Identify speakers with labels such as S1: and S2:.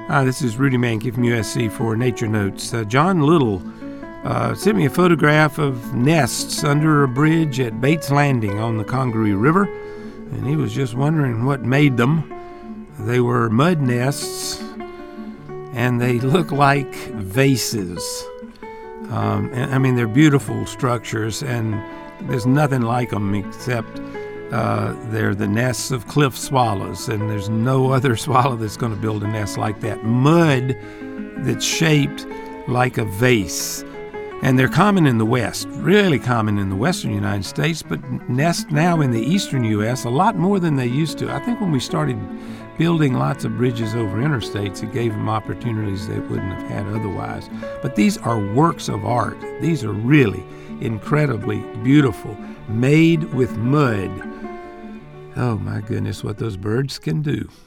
S1: Hi, this is Rudy Mankey from USC for Nature Notes. John Little sent me a photograph of nests under a bridge at Bates Landing on the Congaree River, and he was just wondering what made them. They were mud nests, and they look like vases. They're beautiful structures, and there's nothing like them except they're the nests of cliff swallows, and there's no other swallow that's going to build a nest like that. Mud that's shaped like a vase. And they're common in the West, really common in the western United States, but nest now in the eastern U.S. a lot more than they used to. I think when we started building lots of bridges over interstates, it gave them opportunities they wouldn't have had otherwise. But these are works of art. These are really incredibly beautiful, made with mud. Oh my goodness, what those birds can do.